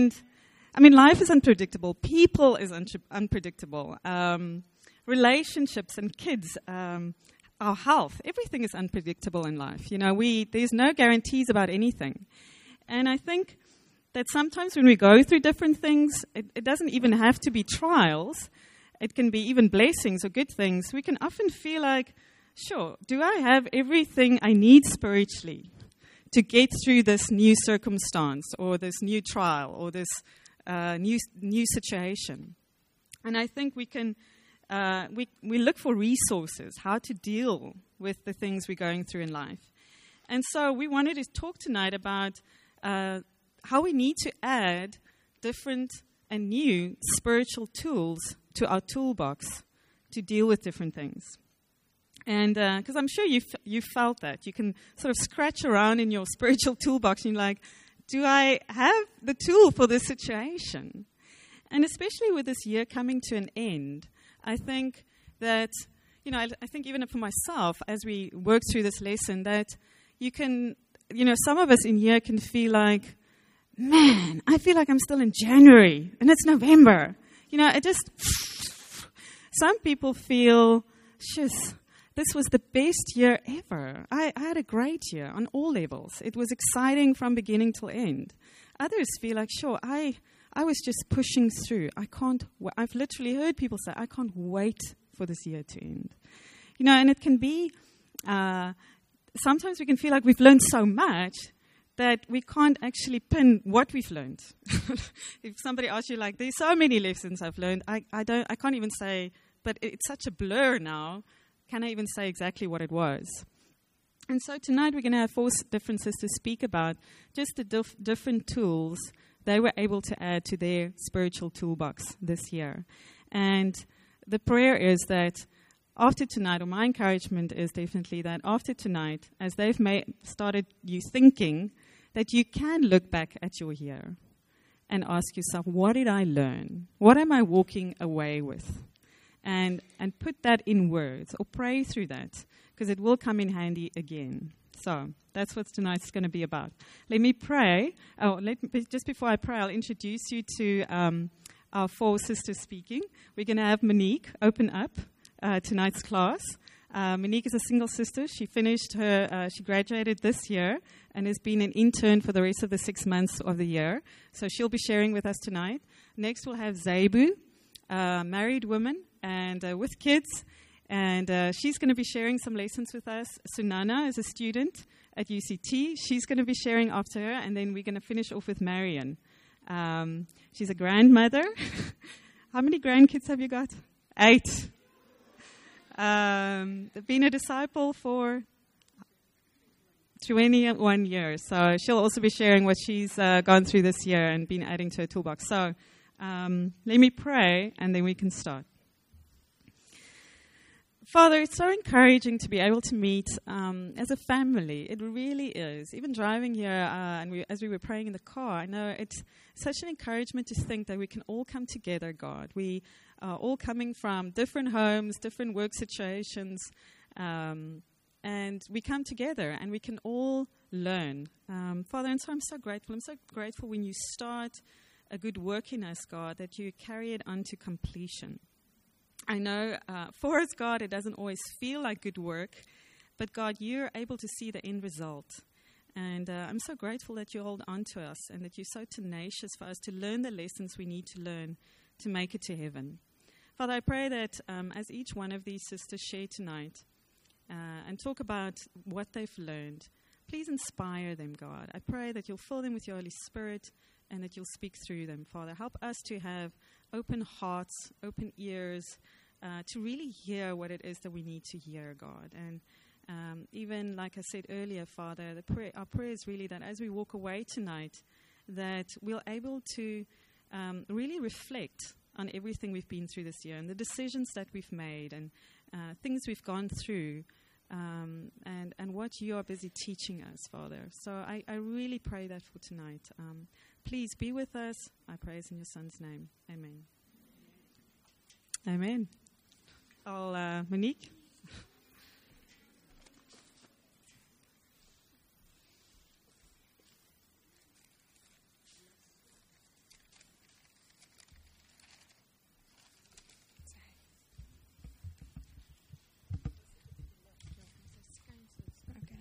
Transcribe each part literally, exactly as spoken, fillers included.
And, I mean, life is unpredictable. People is un- unpredictable. Um, relationships and kids, um, our health, everything is unpredictable in life. You know, we there's no guarantees about anything. And I think that sometimes when we go through different things, it, it doesn't even have to be trials. It can be even blessings or good things. We can often feel like, sure, do I have everything I need spiritually to get through this new circumstance or this new trial or this uh, new new situation? And I think we can uh, we we look for resources, how to deal with the things we're going through in life. And so we wanted to talk tonight about uh, how we need to add different and new spiritual tools to our toolbox to deal with different things. And because uh, I'm sure you've, you've felt that. You can sort of scratch around in your spiritual toolbox and you're like, do I have the tool for this situation? And especially with this year coming to an end, I think that, you know, I, I think even for myself, as we work through this lesson, that you can, you know, some of us in here can feel like, man, I feel like I'm still in January and it's November. You know, it just, some people feel, shiz, this was the best year ever. I, I had a great year on all levels. It was exciting from beginning till end. Others feel like, sure, I I was just pushing through. I can't, w- I've literally heard people say, I can't wait for this year to end. You know, and it can be, uh, sometimes we can feel like we've learned so much that we can't actually pin what we've learned. If somebody asks you, like, there's so many lessons I've learned, I, I don't, I can't even say, but it's such a blur now. Can I even say exactly what it was? And so tonight we're going to have four different sisters speak about just the dif- different tools they were able to add to their spiritual toolbox this year. And the prayer is that after tonight, or my encouragement is definitely that after tonight, as they've made, started you thinking, that you can look back at your year and ask yourself, what did I learn? What am I walking away with? And and put that in words or pray through that, because it will come in handy again. So that's what tonight's going to be about. Let me pray. Oh, let me, just before I pray, I'll introduce you to um, our four sisters speaking. We're going to have Monique open up uh, tonight's class. Uh, Monique is a single sister. She finished her, uh, she graduated this year and has been an intern for the rest of the six months of the year. So she'll be sharing with us tonight. Next we'll have Zebu, a married woman and uh, with kids. And uh, she's going to be sharing some lessons with us. Sunana is a student at U C T. She's going to be sharing after her. And then we're going to finish off with Marion. Um, she's a grandmother. How many grandkids have you got? Eight. Um, been a disciple for twenty-one years. So she'll also be sharing what she's uh, gone through this year and been adding to her toolbox. So um, let me pray and then we can start. Father, it's so encouraging to be able to meet um, as a family. It really is. Even driving here, uh, and we, as we were praying in the car, I know it's such an encouragement to think that we can all come together, God. We are all coming from different homes, different work situations, um, and we come together and we can all learn. Um, Father, and so I'm so grateful. I'm so grateful when you start a good work in us, God, that you carry it on to completion. I know uh, for us, God, it doesn't always feel like good work, but God, you're able to see the end result. And uh, I'm so grateful that you hold on to us and that you're so tenacious for us to learn the lessons we need to learn to make it to heaven. Father, I pray that um, as each one of these sisters share tonight uh, and talk about what they've learned, please inspire them, God. I pray that you'll fill them with your Holy Spirit and that you'll speak through them, Father. Help us to have open hearts, open ears, uh, to really hear what it is that we need to hear, God. And um, even like I said earlier, Father, the prayer, our prayer is really that as we walk away tonight, that we're able to um, really reflect on everything we've been through this year and the decisions that we've made and uh, things we've gone through um, and, and what you are busy teaching us, Father. So I, I really pray that for tonight. Um, Please be with us. I praise in your Son's name. Amen. Amen. I'll, uh, Monique.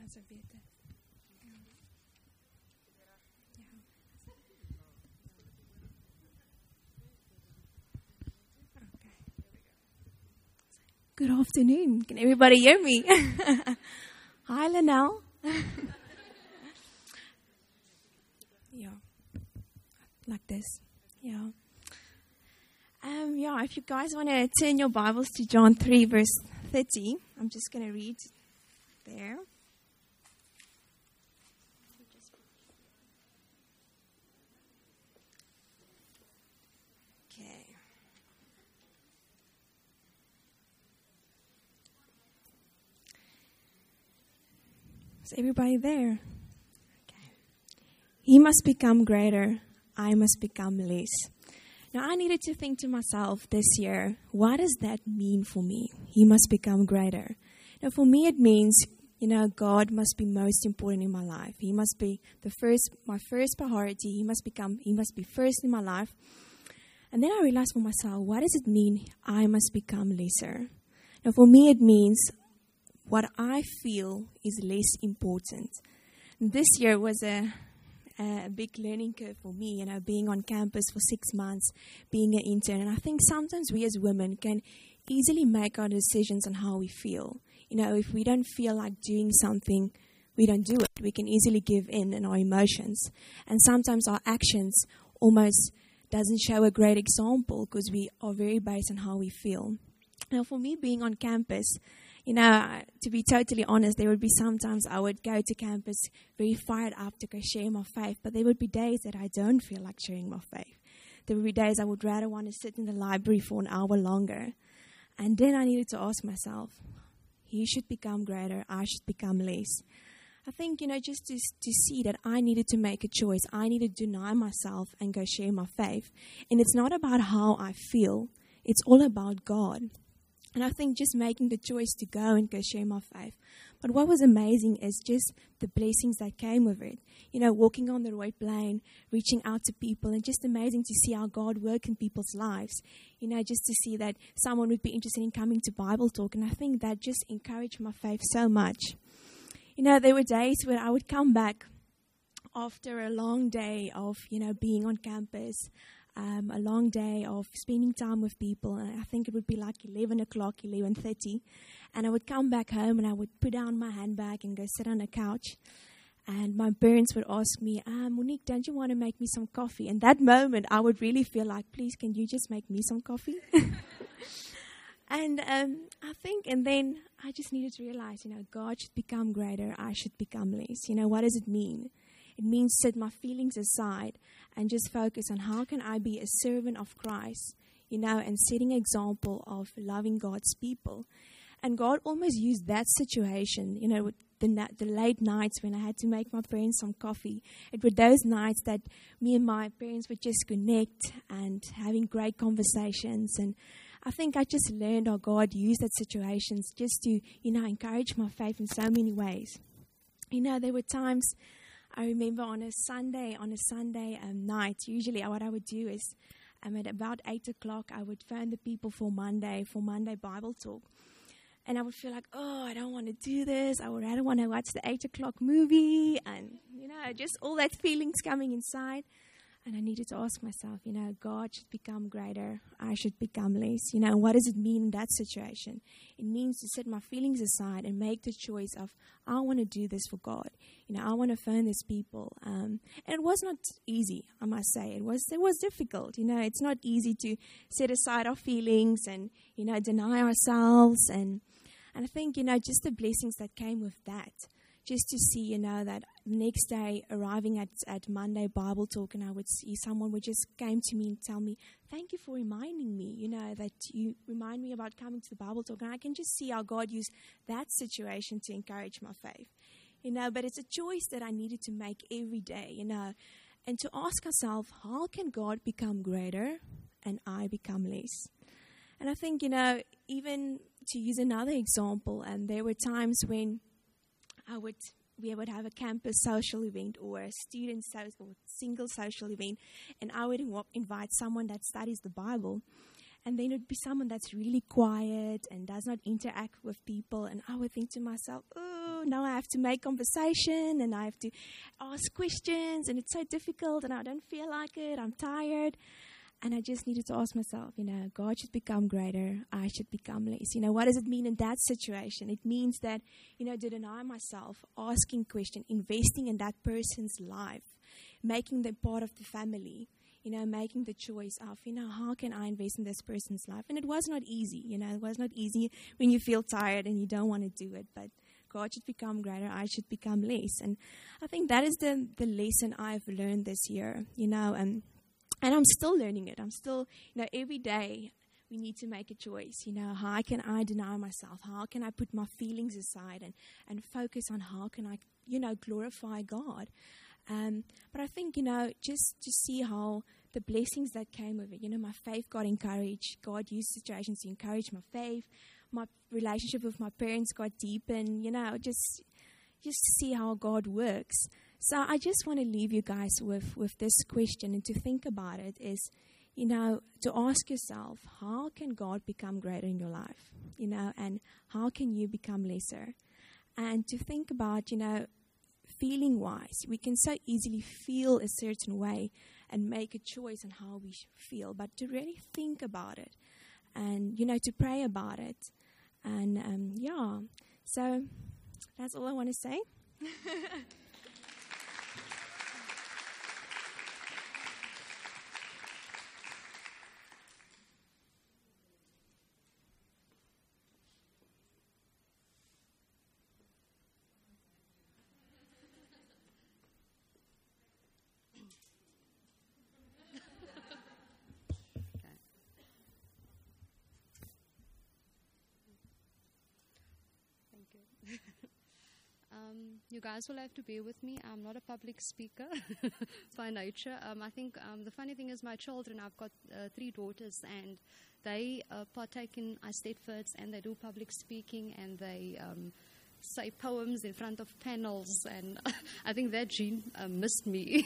so beter. Ja. Ja. Okay. Good afternoon. Can everybody hear me? Hi, Linnell. Yeah. Like this. Yeah. Um, yeah, if you guys want to turn your Bibles to John three, verse thirty, I'm just going to read there. Okay. Is everybody there? Okay. He must become greater. I must become less. Now, I needed to think to myself this year, what does that mean for me? He must become greater. Now, for me, it means, you know, God must be most important in my life. He must be the first, my first priority. He must become, he must be first in my life. And then I realized for myself, what does it mean I must become lesser? Now, for me, it means what I feel is less important. This year was a... a big learning curve for me, you know, being on campus for six months, being an intern. And I think sometimes we as women can easily make our decisions on how we feel. You know, if we don't feel like doing something, we don't do it. We can easily give in in our emotions. And sometimes our actions almost doesn't show a great example because we are very based on how we feel. Now, for me, being on campus, you know, to be totally honest, there would be sometimes I would go to campus very fired up to go share my faith, but there would be days that I don't feel like sharing my faith. There would be days I would rather want to sit in the library for an hour longer. And then I needed to ask myself, he should become greater, I should become less. I think, you know, just to, to see that I needed to make a choice. I needed to deny myself and go share my faith. And it's not about how I feel. It's all about God. And I think just making the choice to go and go share my faith. But what was amazing is just the blessings that came with it. You know, walking on the Roy Plain, reaching out to people, and just amazing to see how God works in people's lives. You know, just to see that someone would be interested in coming to Bible talk. And I think that just encouraged my faith so much. You know, there were days where I would come back after a long day of, you know, being on campus. Um, a long day of spending time with people, and I think it would be like eleven o'clock, eleven thirty, and I would come back home and I would put down my handbag and go sit on a couch, and my parents would ask me, ah, Monique, don't you want to make me some coffee? And that moment I would really feel like, please, can you just make me some coffee? And um, I think, and then I just needed to realize, you know, God should become greater, I should become less. You know, what does it mean? It means set my feelings aside and just focus on how can I be a servant of Christ, you know, and setting an example of loving God's people. And God almost used that situation, you know, with the, na- the late nights when I had to make my parents some coffee. It were those nights that me and my parents would just connect and having great conversations. And I think I just learned how God used that situations just to, you know, encourage my faith in so many ways. You know, there were times... I remember on a Sunday, on a Sunday um, night, usually what I would do is um, at about eight o'clock, I would phone the people for Monday, for Monday Bible talk. And I would feel like, oh, I don't want to do this. I would rather want to watch the eight o'clock movie. And, you know, just all that feelings coming inside. And I needed to ask myself, you know, God should become greater. I should become less. You know, what does it mean in that situation? It means to set my feelings aside and make the choice of, I want to do this for God. You know, I want to phone these people. Um, and it was not easy, I must say. It was, it was difficult. You know, it's not easy to set aside our feelings and, you know, deny ourselves. And, and I think, you know, just the blessings that came with that. Just to see, you know, that next day arriving at, at Monday Bible talk, and I would see someone would just came to me and tell me, thank you for reminding me, you know, that you remind me about coming to the Bible talk. And I can just see how God used that situation to encourage my faith, you know, but it's a choice that I needed to make every day, you know, and to ask ourselves, how can God become greater and I become less? And I think, you know, even to use another example, and there were times when I would, we would have a campus social event or a student social, or single social event, and I would inv- invite someone that studies the Bible, and then it would be someone that's really quiet and does not interact with people, and I would think to myself, oh, oh, now I have to make conversation and I have to ask questions and it's so difficult and I don't feel like it, I'm tired. And I just needed to ask myself, you know, God should become greater, I should become less. You know, what does it mean in that situation? It means that, you know, to deny myself, asking questions, investing in that person's life, making them part of the family, you know, making the choice of, you know, how can I invest in this person's life? And it was not easy, you know, it was not easy when you feel tired and you don't want to do it, but God should become greater, I should become less. And I think that is the, the lesson I've learned this year, you know, and And I'm still learning it. I'm still, you know, every day we need to make a choice. You know, how can I deny myself? How can I put my feelings aside and, and focus on how can I, you know, glorify God? Um, but I think, you know, just to see how the blessings that came with it, you know, my faith got encouraged. God used situations to encourage my faith. My relationship with my parents got deepened, you know, just, just to see how God works. So I just want to leave you guys with, with this question and to think about it is, you know, to ask yourself, how can God become greater in your life? You know, and how can you become lesser? And to think about, you know, feeling-wise, we can so easily feel a certain way and make a choice on how we feel, but to really think about it and, you know, to pray about it. And, um, yeah, so that's all I want to say. Um, you guys will have to bear with me. I'm not a public speaker by nature. Um, I think um, the funny thing is my children, I've got uh, three daughters, and they uh, partake in Eisteddfods, and they do public speaking, and they um, say poems in front of panels, and I think that gene uh, missed me.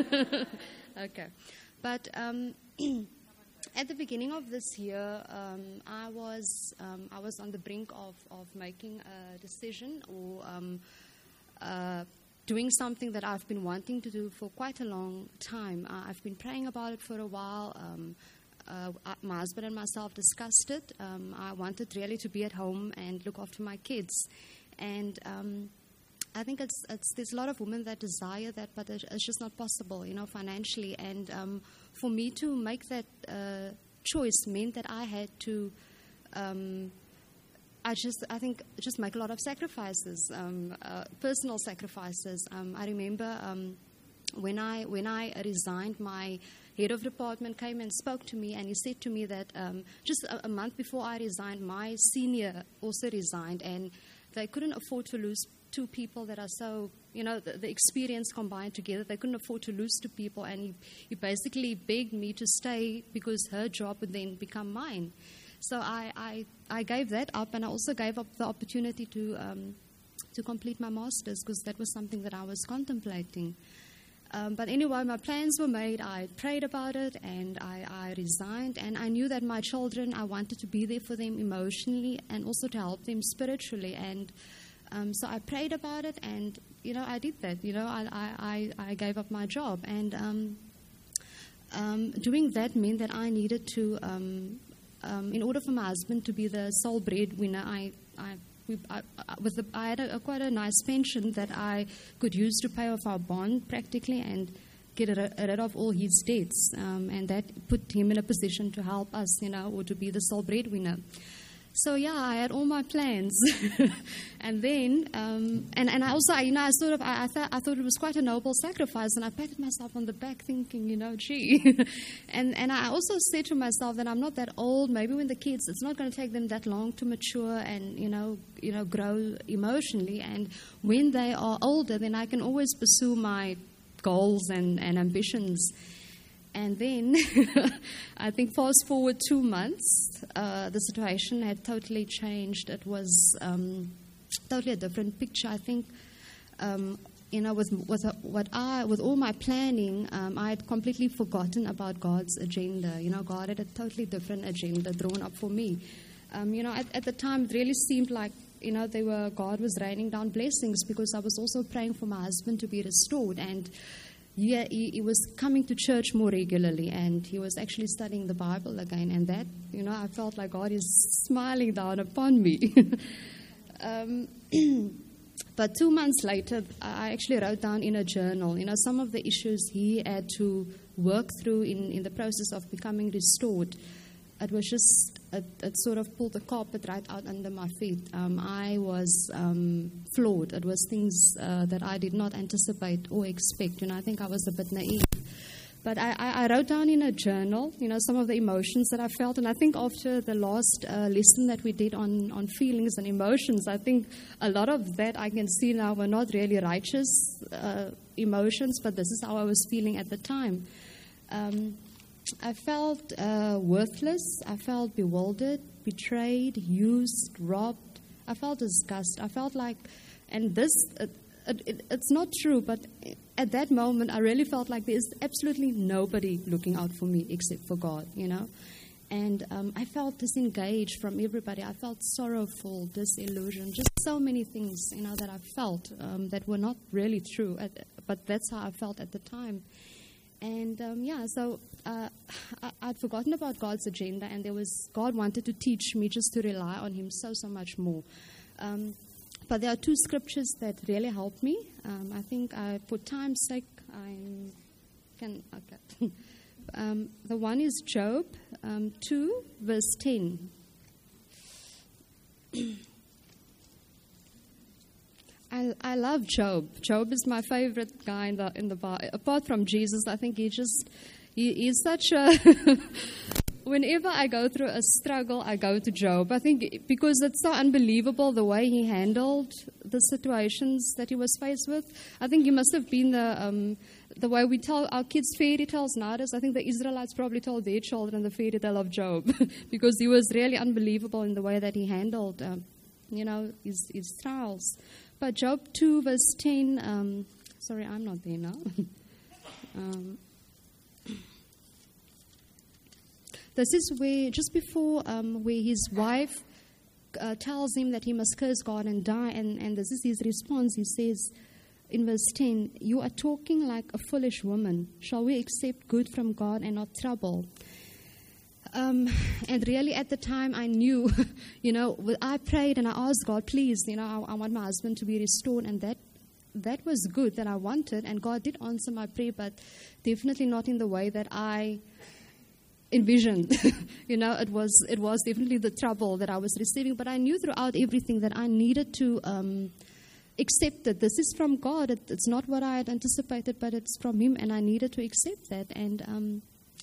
Okay. But um, at the beginning of this year, um, I was um, I was on the brink of, of making a decision or um, uh, doing something that I've been wanting to do for quite a long time. Uh, I've been praying about it for a while. Um, uh, my husband and myself discussed it. Um, I wanted really to be at home and look after my kids. And um, I think it's, it's there's a lot of women that desire that, but it's just not possible, you know, financially. And um, for me to make that uh, choice meant that I had to, um, I just, I think, just make a lot of sacrifices, um, uh, personal sacrifices. Um, I remember um, when I when I resigned, my head of department came and spoke to me, and he said to me that um, just a, a month before I resigned, my senior also resigned, and they couldn't afford to lose two people that are so, you know, the, the experience combined together. They couldn't afford to lose two people, and he, he basically begged me to stay because her job would then become mine. So I, I, I gave that up, and I also gave up the opportunity to um, to complete my master's because that was something that I was contemplating. Um, but anyway, my plans were made. I prayed about it, and I, I resigned. And I knew that my children, I wanted to be there for them emotionally and also to help them spiritually. And um, so I prayed about it, and, you know, I did that. You know, I, I, I gave up my job. And um, um, doing that meant that I needed to, um, um, in order for my husband to be the sole breadwinner, I, I We, I, with the, I had a, a quite a nice pension that I could use to pay off our bond practically and get rid, rid of all his debts. Um, and that put him in a position to help us, you know, or to be the sole breadwinner. So, yeah, I had all my plans. And then, um, and, and I also, you know, I sort of, I, I, th- I thought it was quite a noble sacrifice, and I patted myself on the back thinking, you know, gee. and, and I also said to myself that I'm not that old. Maybe when the kids, it's not going to take them that long to mature and, you know, you know, grow emotionally. And when they are older, then I can always pursue my goals and, and ambitions. And then, I think fast forward two months, uh, the situation had totally changed. It was um, totally a different picture. I think, um, you know, with with uh, what I with all my planning, um, I had completely forgotten about God's agenda. You know, God had a totally different agenda drawn up for me. Um, you know, at, at the time, it really seemed like you know, they were God was raining down blessings, because I was also praying for my husband to be restored. And yeah, he, he was coming to church more regularly, and he was actually studying the Bible again. And that, you know, I felt like God is smiling down upon me. um, but two months later, I actually wrote down in a journal, you know, some of the issues he had to work through in, in the process of becoming restored. It was just, it, it sort of pulled the carpet right out under my feet. Um, I was um, flawed. It was things uh, that I did not anticipate or expect. You know, I think I was a bit naive. But I, I, I wrote down in a journal, you know, some of the emotions that I felt. And I think after the last uh, lesson that we did on, on feelings and emotions, I think a lot of that I can see now were not really righteous uh, emotions, but this is how I was feeling at the time. Um, I felt uh, worthless. I felt bewildered, betrayed, used, robbed. I felt disgust. I felt like, and this, it, it, it's not true, but at that moment, I really felt like there's absolutely nobody looking out for me except for God, you know. And um, I felt disengaged from everybody. I felt sorrowful, disillusioned, just so many things, you know, that I felt um, that were not really true, at, but that's how I felt at the time. And, um, yeah, so uh, I, I'd forgotten about God's agenda, and there was God wanted to teach me just to rely on Him so, so much more. Um, but there are two scriptures that really helped me. Um, I think I, for time's sake, I can, okay. um, the one is Job um, two, verse ten. I, I love Job. Job is my favorite guy in the in the Bible. Apart from Jesus, I think he just he, he's such a. Whenever I go through a struggle, I go to Job. I think because it's so unbelievable the way he handled the situations that he was faced with. I think he must have been the um, the way we tell our kids fairy tales nowadays. I think the Israelites probably told their children the fairy tale of Job because he was really unbelievable in the way that he handled, um, you know, his, his trials. But Job two, verse ten, um, sorry, I'm not there now. um, this is where, just before, um, where his wife uh, tells him that he must curse God and die, and, and this is his response. He says in verse ten, "You are talking like a foolish woman. Shall we accept good from God and not trouble?" Um, and really at the time I knew, you know, I prayed and I asked God, please, you know, I, I want my husband to be restored, and that that was good that I wanted, and God did answer my prayer, but definitely not in the way that I envisioned. You know, it was it was definitely the trouble that I was receiving, but I knew throughout everything that I needed to um, accept that this is from God. It, it's not what I had anticipated, but it's from Him, and I needed to accept that. And um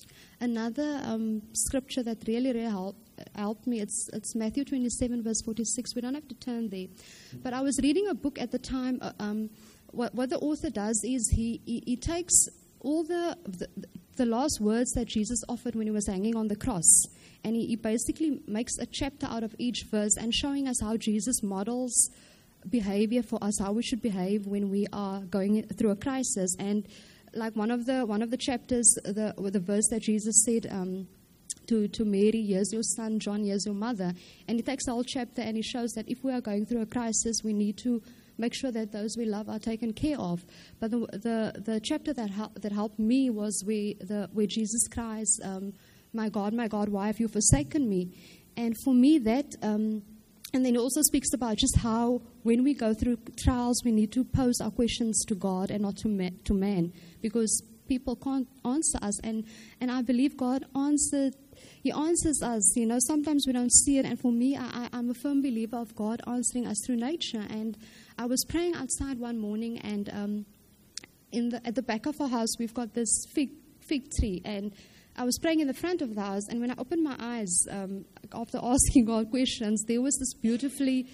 Another um, scripture that really, really helped, helped me, it's, it's Matthew twenty-seven, verse forty-six. We don't have to turn there. But I was reading a book at the time. Uh, um, what, what the author does is he, he, he takes all the, the the last words that Jesus offered when He was hanging on the cross, and he, he basically makes a chapter out of each verse and showing us how Jesus models behavior for us, how we should behave when we are going through a crisis. And like one of the one of the chapters, the the verse that Jesus said um, to to Mary, "Here's your son, John, here's your mother," and He takes the whole chapter and He shows that if we are going through a crisis, we need to make sure that those we love are taken care of. But the the, the chapter that hel- that helped me was where the where Jesus cries, um, "My God, my God, why have you forsaken me?" And for me, that. Um, And then He also speaks about just how when we go through trials, we need to pose our questions to God and not to ma- to man, because people can't answer us. And, and I believe God answered, He answers us. You know, sometimes we don't see it. And for me, I, I, I'm a firm believer of God answering us through nature. And I was praying outside one morning, and um, in the, at the back of our house, we've got this fig fig tree. And I was praying in the front of the house, and when I opened my eyes, um, after asking God questions, there was this beautifully,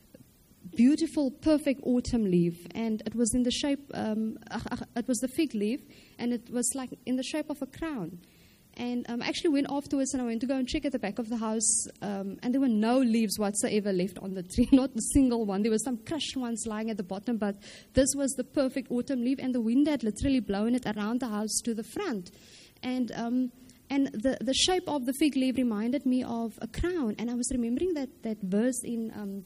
beautiful, perfect autumn leaf, and it was in the shape, um, it was the fig leaf, and it was like in the shape of a crown. And um, I actually went afterwards, and I went to go and check at the back of the house, um, and there were no leaves whatsoever left on the tree, not a single one. There were some crushed ones lying at the bottom, but this was the perfect autumn leaf, and the wind had literally blown it around the house to the front. And um, and the, the shape of the fig leaf reminded me of a crown. And I was remembering that, that verse in um,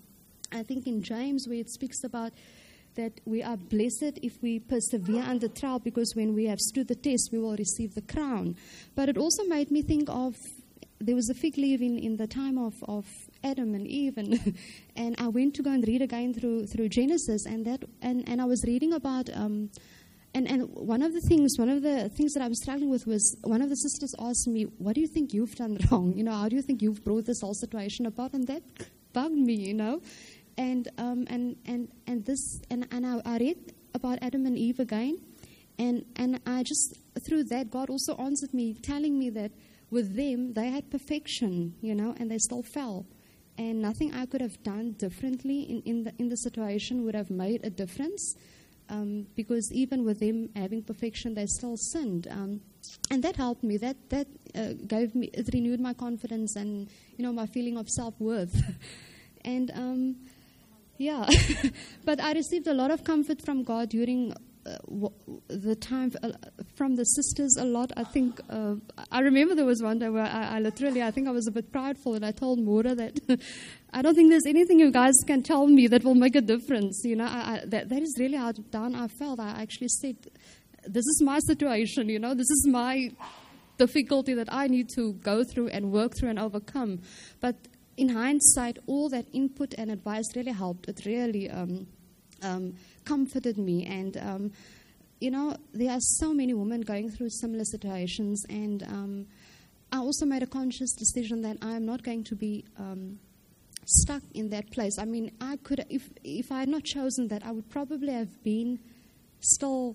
I think in James, where it speaks about that we are blessed if we persevere under trial, because when we have stood the test, we will receive the crown. But it also made me think of, there was a fig leaf in, in the time of, of Adam and Eve, and, and I went to go and read again through through Genesis, and that and, and I was reading about, um, and, and one of the things, one of the things that I was struggling with was, one of the sisters asked me, what do you think you've done wrong? You know, how do you think you've brought this whole situation about? And that bugged me, you know. And um, and and and this and, and I, I read about Adam and Eve again, and and I just, through that, God also answered me, telling me that with them they had perfection, you know, and they still fell, and nothing I could have done differently in in the in the situation would have made a difference, um, because even with them having perfection, they still sinned, um, and that helped me. That that uh, gave me, it renewed my confidence and, you know, my feeling of self-worth, and. Um, Yeah, but I received a lot of comfort from God during uh, w- the time, uh, from the sisters a lot. I think, uh, I remember there was one day where I, I literally, I think I was a bit prideful, and I told Maura that I don't think there's anything you guys can tell me that will make a difference. You know, I, I, that, that is really how down I felt. I actually said, this is my situation, you know, this is my difficulty that I need to go through and work through and overcome. But in hindsight, all that input and advice really helped. It really um, um, comforted me. And, um, you know, there are so many women going through similar situations. And um, I also made a conscious decision that I'm not going to be um, stuck in that place. I mean, I could, if, if I had not chosen that, I would probably have been still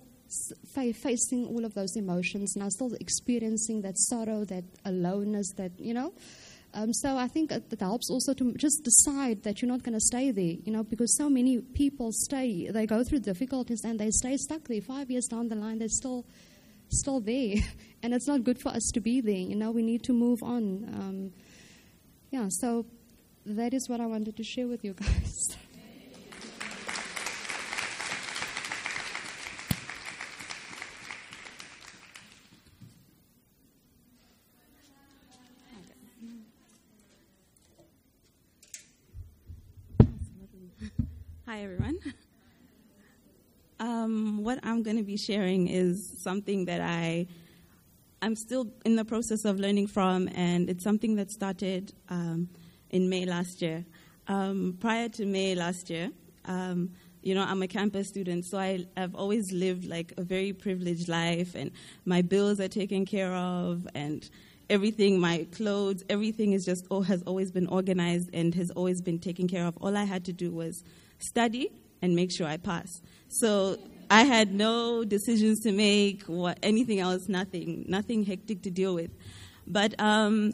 facing all of those emotions, and I was still experiencing that sorrow, that aloneness, that, you know. Um, so I think it, it helps also to just decide that you're not going to stay there, you know, because so many people stay, they go through difficulties and they stay stuck there. Five years down the line, they're still still there. And it's not good for us to be there, you know, we need to move on. Um, yeah, so that is what I wanted to share with you guys. Hi, everyone. Um, what I'm going to be sharing is something that I, I'm still in the process of learning from, and it's something that started um, in May last year. Um, prior to May last year, um, you know, I'm a campus student, so I, I've always lived like a very privileged life, and my bills are taken care of, and everything, my clothes, everything is just, oh, has always been organized and has always been taken care of. All I had to do was study and make sure I pass. So I had no decisions to make, what anything else, nothing, nothing hectic to deal with. But um,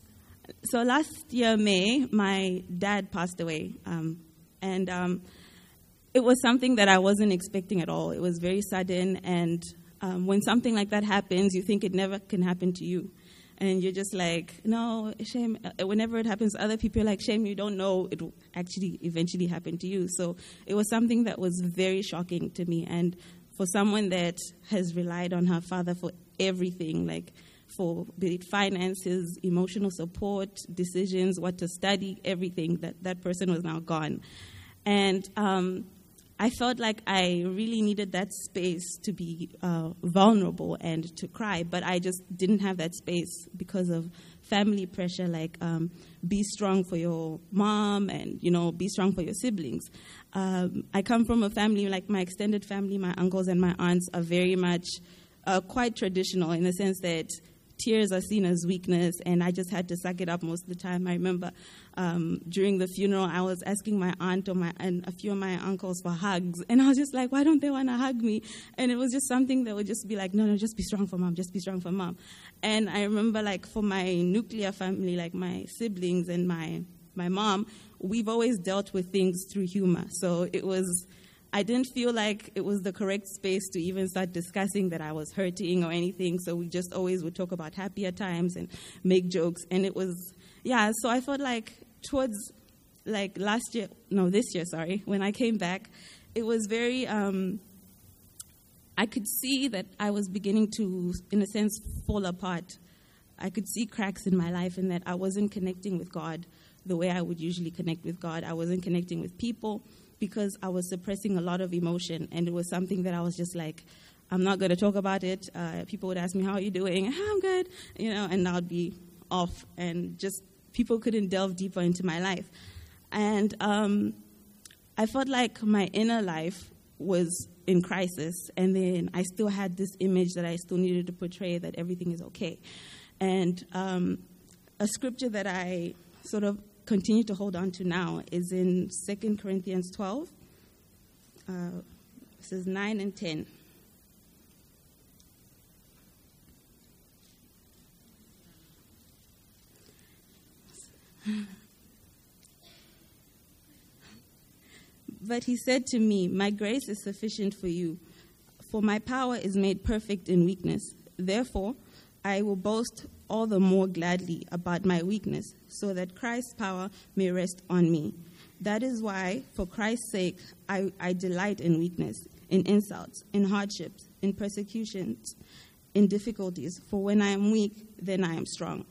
so last year, May, my dad passed away, um, and um, it was something that I wasn't expecting at all. It was very sudden, and um, when something like that happens, you think it never can happen to you. And you're just like, no, shame. Whenever it happens to other people, you're like, shame, you don't know it will actually eventually happen to you. So it was something that was very shocking to me. And for someone that has relied on her father for everything, like for be it finances, emotional support, decisions, what to study, everything, that, that person was now gone. And um, I felt like I really needed that space to be uh, vulnerable and to cry, but I just didn't have that space because of family pressure, like um, be strong for your mom and, you know, be strong for your siblings. Um, I come from a family, like my extended family, my uncles and my aunts are very much uh, quite traditional in the sense that tears are seen as weakness, and I just had to suck it up most of the time. I remember um, during the funeral, I was asking my aunt or my and a few of my uncles for hugs, and I was just like, why don't they want to hug me? And it was just something that would just be like, no, no, just be strong for mom, just be strong for mom. And I remember, like, for my nuclear family, like my siblings and my, my mom, we've always dealt with things through humor. So it was... I didn't feel like it was the correct space to even start discussing that I was hurting or anything, so we just always would talk about happier times and make jokes, and it was, yeah, so I felt like towards, like, last year, no, this year, sorry, when I came back, it was very, um, I could see that I was beginning to, in a sense, fall apart. I could see cracks in my life and that I wasn't connecting with God the way I would usually connect with God. I wasn't connecting with people because I was suppressing a lot of emotion, and it was something that I was just like, I'm not going to talk about it. Uh, people would ask me, how are you doing? I'm good, you know, and I would be off, and just people couldn't delve deeper into my life. And um, I felt like my inner life was in crisis, and then I still had this image that I still needed to portray that everything is okay. And um, a scripture that I sort of continue to hold on to now is in Second Corinthians twelve. Uh, this is nine and ten. But he said to me, my grace is sufficient for you, for my power is made perfect in weakness. Therefore, I will boast all the more gladly about my weakness, so that Christ's power may rest on me. That is why, for Christ's sake, I, I delight in weakness, in insults, in hardships, in persecutions, in difficulties. For when I am weak, then I am strong.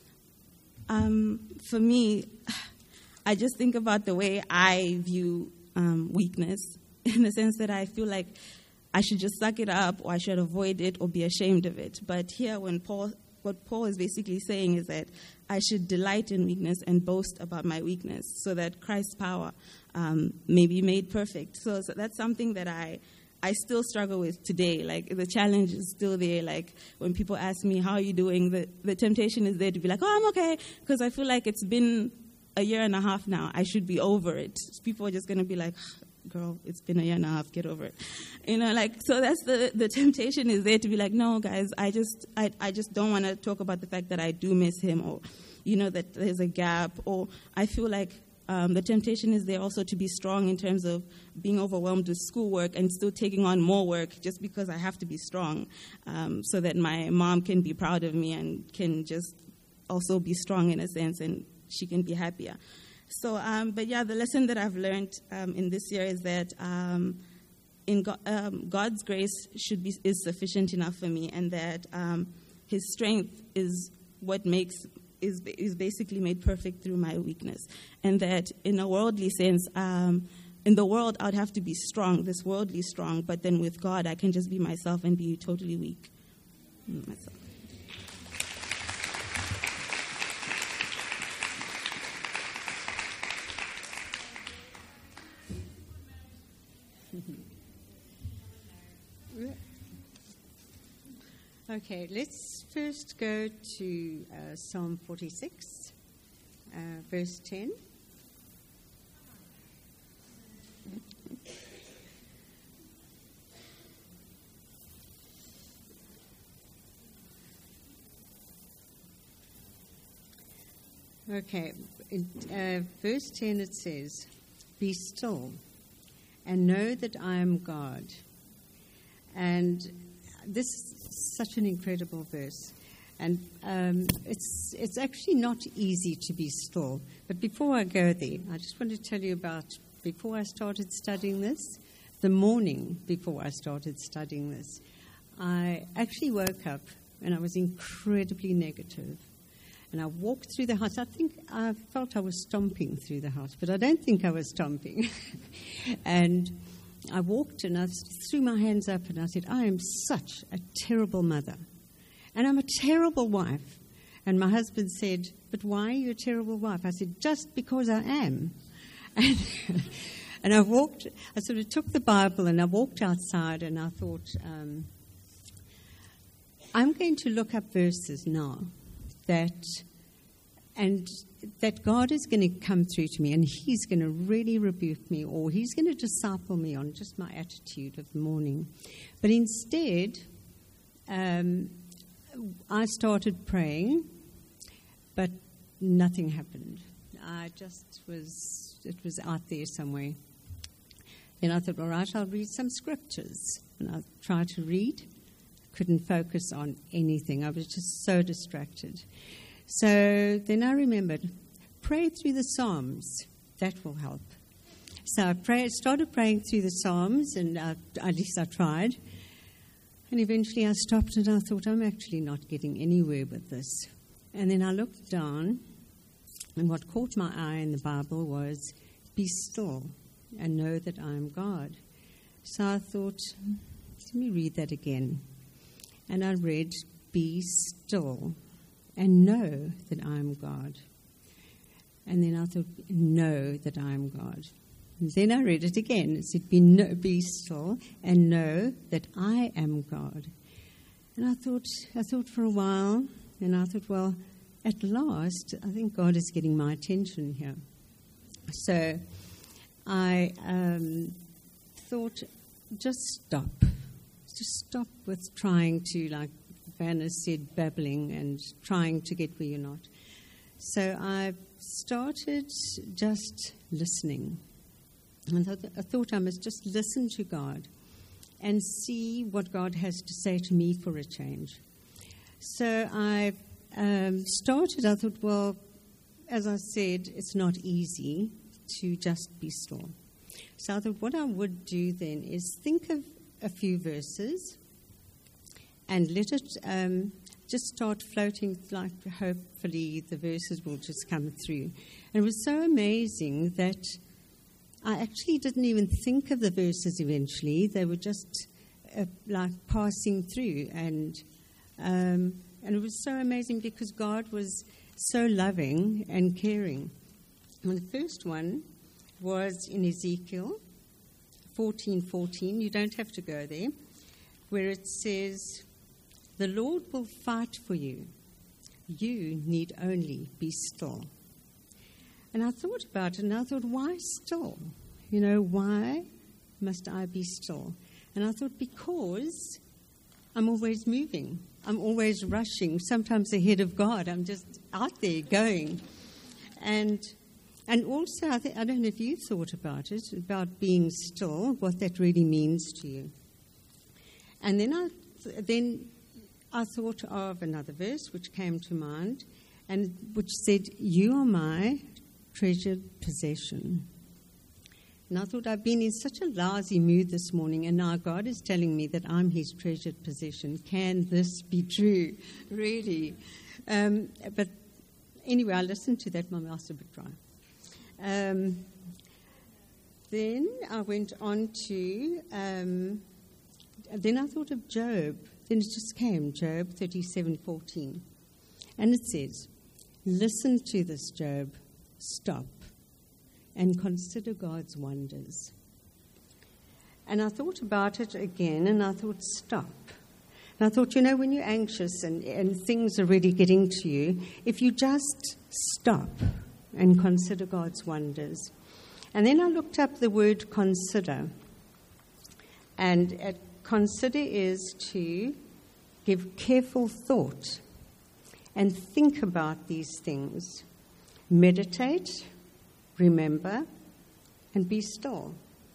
Um, for me, I just think about the way I view um, weakness, in the sense that I feel like I should just suck it up, or I should avoid it, or be ashamed of it. But here, when Paul, what Paul is basically saying is that I should delight in weakness and boast about my weakness, so that Christ's power um, may be made perfect. So, so that's something that I I still struggle with today. Like, the challenge is still there. Like, when people ask me, how are you doing? The, the temptation is there to be like, oh, I'm okay. Because I feel like it's been a year and a half now. I should be over it. People are just going to be like, girl, it's been a year and a half. Get over it. You know, like, so that's the, the temptation is there to be like, no, guys, I just, I, I just don't want to talk about the fact that I do miss him, or, you know, that there's a gap. Or I feel like Um, the temptation is there also to be strong in terms of being overwhelmed with schoolwork and still taking on more work just because I have to be strong, um, so that my mom can be proud of me and can just also be strong in a sense, and she can be happier. So, um, but yeah, the lesson that I've learned um, in this year is that um, in God, um, God's grace should be is sufficient enough for me, and that um, His strength is what makes is is basically made perfect through my weakness. And that in a worldly sense, um, in the world, I'd have to be strong, this worldly strong, but then with God, I can just be myself and be totally weak. Myself. Okay, let's first go to uh, Psalm forty-six, uh, verse ten. Okay, in uh, verse ten it says, "Be still and know that I am God." And this is such an incredible verse. And um, it's it's actually not easy to be still. But before I go there, I just want to tell you about, before I started studying this, the morning before I started studying this, I actually woke up and I was incredibly negative. And I walked through the house. I think I felt I was stomping through the house, but I don't think I was stomping. And I walked and I threw my hands up and I said, I am such a terrible mother. And I'm a terrible wife. And my husband said, but why are you a terrible wife? I said, just because I am. And, and I walked, I sort of took the Bible and I walked outside and I thought, um, I'm going to look up verses now that, and that God is going to come through to me and He's going to really rebuke me, or He's going to disciple me on just my attitude of the morning. But instead, um, I started praying, but nothing happened. I just was, it was out there somewhere. Then I thought, all right, I'll read some scriptures. And I tried to read, couldn't focus on anything. I was just so distracted. So then I remembered, pray through the Psalms. That will help. So I prayed, started praying through the Psalms, and I, at least I tried. And eventually I stopped and I thought, I'm actually not getting anywhere with this. And then I looked down And what caught my eye in the Bible was, be still and know that I am God. So I thought, let me read that again. And I read, be still and know that I am God. And then I thought, know that I am God. And then I read it again. It said, be, no, be still and know that I am God. And I thought, I thought for a while, and I thought, well, at last, I think God is getting my attention here. So I um, thought, just stop. Just stop with trying to, like Vanna said, babbling and trying to get where you're not. So I started just listening. And I, th- I thought I must just listen to God and see what God has to say to me for a change. So I um, started, I thought, well, as I said, it's not easy to just be still. So I thought what I would do then is think of a few verses and let it um, just start floating, like hopefully the verses will just come through. And it was so amazing that I actually didn't even think of the verses eventually. They were just uh, like passing through. And um, and it was so amazing because God was so loving and caring. And the first one was in Ezekiel fourteen fourteen. You don't have to go there. Where it says, the Lord will fight for you. You need only be still. And I thought about it, and I thought, why still? You know, why must I be still? And I thought, because I'm always moving. I'm always rushing, sometimes ahead of God. I'm just out there going. And and also, I, th- I don't know if you thought about it, about being still, what that really means to you. And then I, th- then I thought of another verse which came to mind, and which said, you are my treasured possession. And I thought, I've been in such a lousy mood this morning, and now God is telling me that I'm his treasured possession. Can this be true? Really? Um, but anyway, I listened to that. My mouth's a bit dry. Um, then I went on to, um, then I thought of Job. Then it just came, Job thirty-seven fourteen. And it says, listen to this, Job. Stop and consider God's wonders. And I thought about it again, and I thought, stop. And I thought, you know, when you're anxious and, and things are really getting to you, if you just stop and consider God's wonders. And then I looked up the word consider. And uh, consider is to give careful thought and think about these things. Meditate, remember, and be still.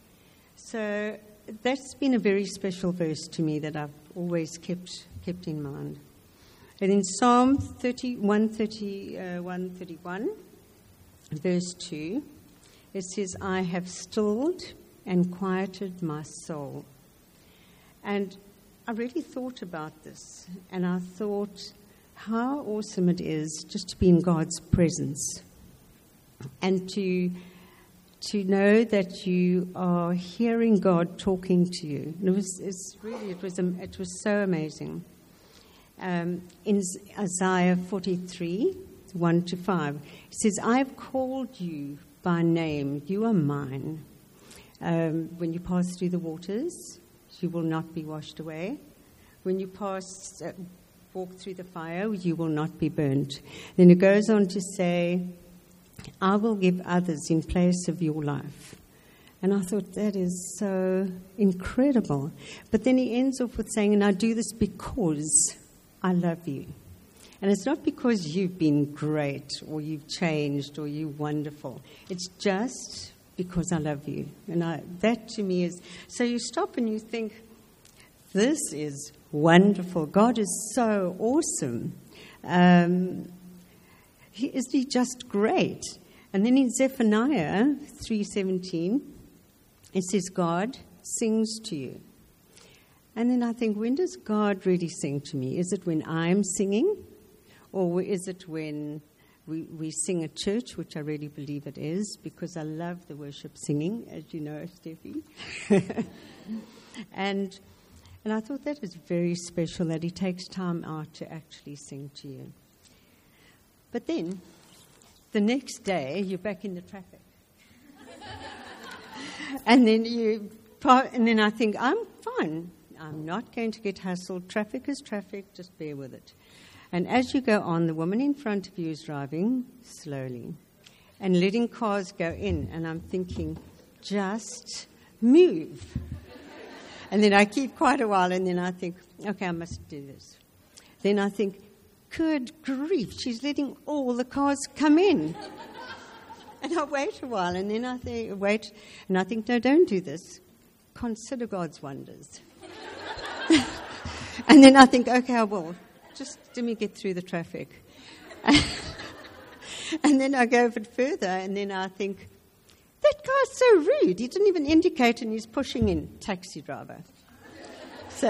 So that's been a very special verse to me that I've always kept kept in mind. And in Psalm thirty-one, thirty-one, thirty-one, verse two, it says, I have stilled and quieted my soul. And I really thought about this, and I thought how awesome it is just to be in God's presence. And to to know that you are hearing God talking to you. And it was it's really it was it was so amazing. Um, in Isaiah forty-three, one to five, it says, "I have called you by name; you are mine. Um, when you pass through the waters, you will not be washed away. When you pass uh, walk through the fire, you will not be burnt." Then it goes on to say, I will give others in place of your life. And I thought, that is so incredible. But then he ends off with saying, and I do this because I love you. And it's not because you've been great or you've changed or you're wonderful. It's just because I love you. And I, that to me is, so you stop and you think, this is wonderful. God is so awesome. Um He, isn't he just great? And then in Zephaniah three seventeen, it says, God sings to you. And then I think, when does God really sing to me? Is it when I'm singing? Or is it when we, we sing at church, which I really believe it is, because I love the worship singing, as you know, Steffi. and and I thought that was very special, that he takes time out to actually sing to you. But then, the next day, you're back in the traffic. and then you, and then I think, I'm fine. I'm not going to get hassled. Traffic is traffic, just bear with it. And as you go on, the woman in front of you is driving slowly and letting cars go in. And I'm thinking, just move. And then I keep quite a while, and then I think, okay, I must do this. Then I think, good grief, she's letting all the cars come in. And I wait a while, and then I think, wait, and I think, no, don't do this. Consider God's wonders. And then I think, okay, I will. Just let me get through the traffic. And then I go a bit further, and then I think, that guy's so rude. He didn't even indicate, and he's pushing in. Taxi driver. So,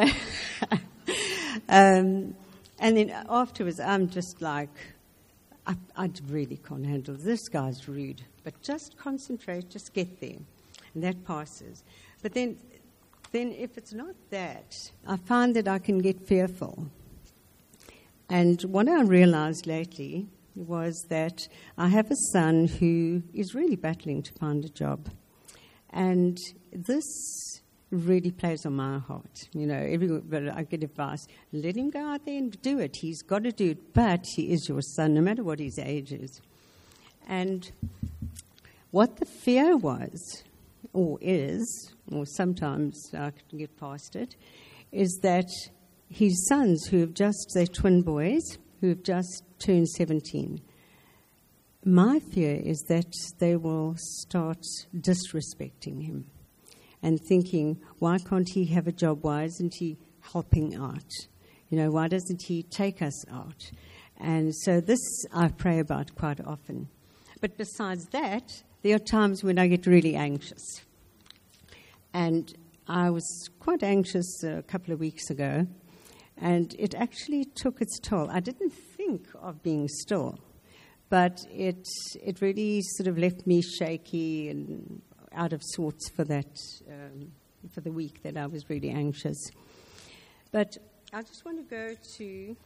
um, and then afterwards, I'm just like, I, I really can't handle this. This guy's rude. But just concentrate, just get there. And that passes. But then, then if it's not that, I find that I can get fearful. And what I realized lately was that I have a son who is really battling to find a job. And this really plays on my heart. You know, every, I get advice, let him go out there and do it. He's got to do it, but he is your son, no matter what his age is. And what the fear was, or is, or sometimes I can get past it, is that his sons, who have just, they're twin boys, who have just turned seventeen, my fear is that they will start disrespecting him and thinking, why can't he have a job? Why isn't he helping out? You know, why doesn't he take us out? And so this I pray about quite often. But besides that, there are times when I get really anxious. And I was quite anxious a couple of weeks ago, and it actually took its toll. I didn't think of being still, but it it really sort of left me shaky and out of sorts for that um, for the week that I was really anxious. But I just want to go to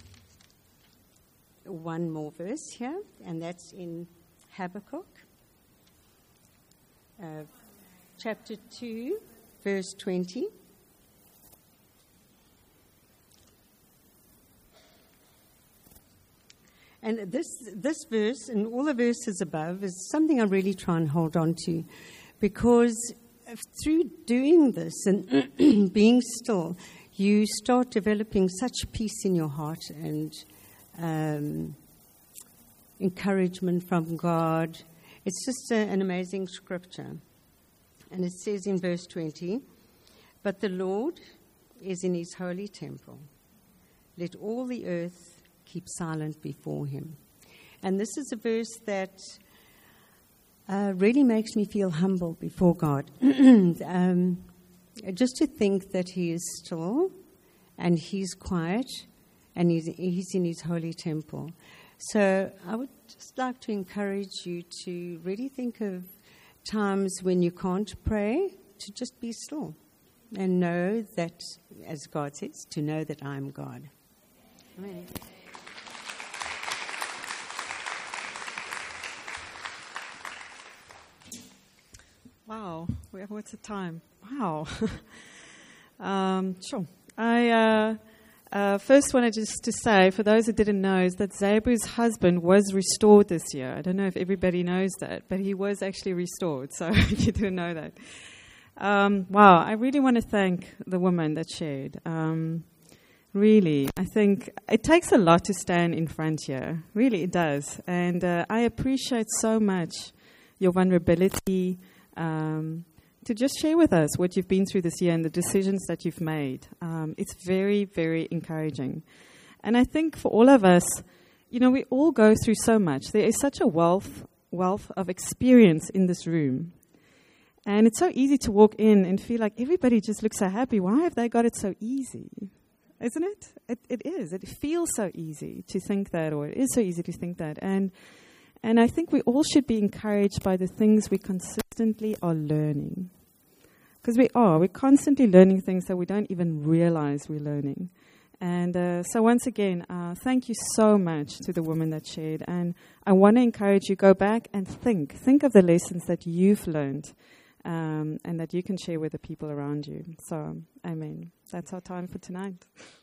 one more verse here, and that's in Habakkuk, uh, chapter two, verse twenty. And this this verse and all the verses above is something I really try and hold on to, because through doing this and being still, you start developing such peace in your heart and um, encouragement from God. It's just a, an amazing scripture. And it says in verse twenty, "But the Lord is in his holy temple. Let all the earth keep silent before him." And this is a verse that uh, really makes me feel humble before God. um, just to think that he is still and he's quiet and he's, he's in his holy temple. So I would just like to encourage you to really think of times when you can't pray, to just be still and know that, as God says, to know that I'm God. Amen. Wow, what's the time? Wow. um, sure. I uh, uh, first wanted just to say, for those who didn't know, is that Zebu's husband was restored this year. I don't know if everybody knows that, but he was actually restored, so you didn't know that. Um, wow, I really want to thank the woman that shared. Um, really, I think it takes a lot to stand in front here. Really, it does. And uh, I appreciate so much your vulnerability, Um, to just share with us what you've been through this year and the decisions that you've made. Um, it's very, very encouraging. And I think for all of us, you know, we all go through so much. There is such a wealth, wealth of experience in this room. And it's so easy to walk in and feel like everybody just looks so happy. Why have they got it so easy? Isn't it? It, it is. It feels so easy to think that, or it is so easy to think that. And And I think we all should be encouraged by the things we consistently are learning. Because we are. We're constantly learning things that we don't even realize we're learning. And uh, so once again, uh, thank you so much to the woman that shared. And I want to encourage you, go back and think. Think of the lessons that you've learned um, and that you can share with the people around you. So, amen. That's our time for tonight.